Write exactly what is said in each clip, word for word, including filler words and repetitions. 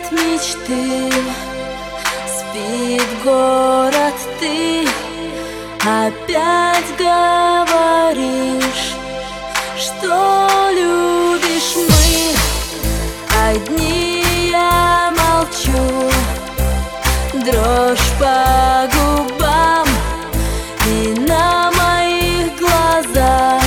нет мечты, спит город, ты опять говоришь, что любишь. Мы одни, я молчу, дрожь по губам, и на моих глазах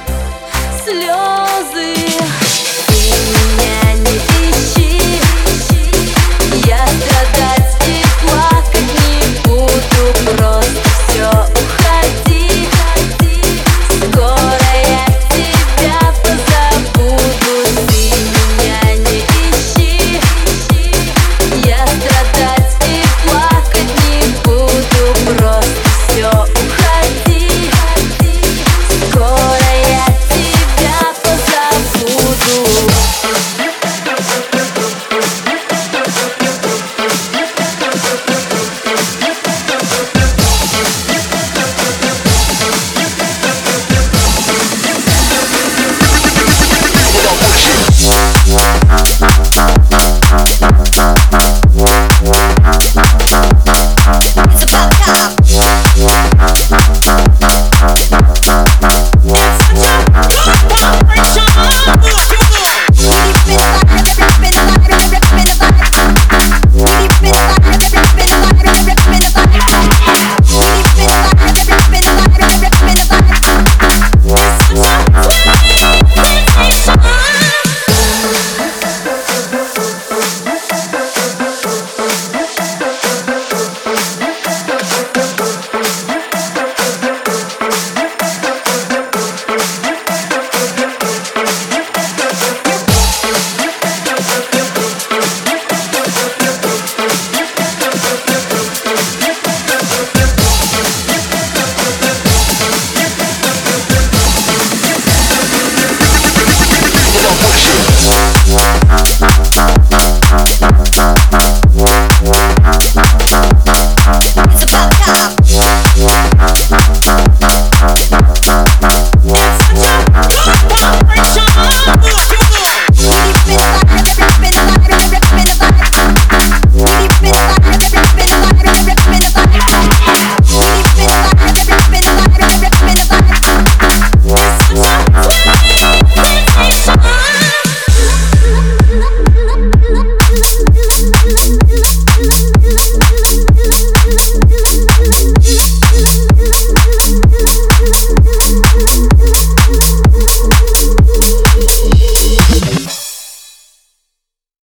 слезы. Ты меня не ищи, я страдать и плакать не буду, просто все уходи. Скоро я тебя позабуду. Ты меня не ищи, я страдать и плакать не буду, просто все уходи. Скоро я тебя позабуду. We'll be right back.